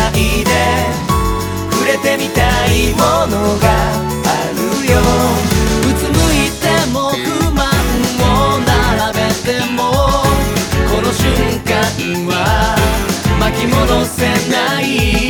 ないで触れてみたいものがあるよ。うつむいても不満を並べてもこの瞬間は巻き戻せない。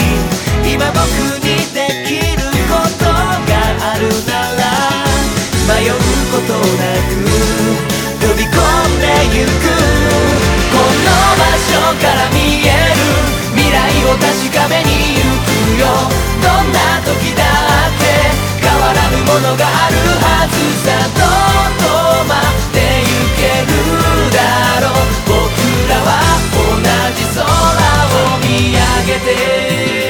今僕にできることがあるなら迷うことなく飛び込んでゆく。この場所から見える未来を確かめに行くよ。どんな時だって変わらぬものがあるはずさ。どこまで行けるだろう。僕らは同じ空を見上げて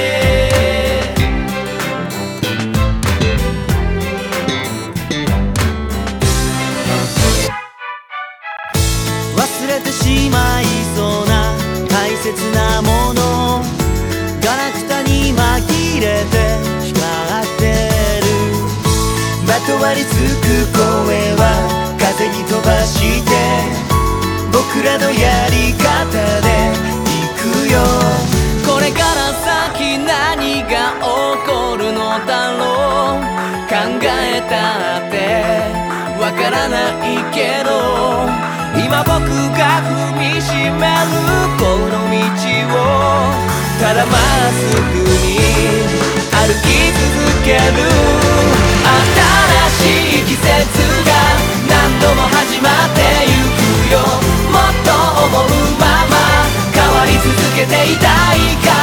忘れてしまいそうな大切なものガラクタに紛れて光ってる。まとわりつく声は風に飛ばして僕らのやり方で行くよ。これから先何が起こるのだろう。考えたってわからないけど今僕が踏みしめるこの道をただまっすぐに歩き続ける。新しい季節が何度も始まってゆくよ。もっと思うまま変わり続けていたいから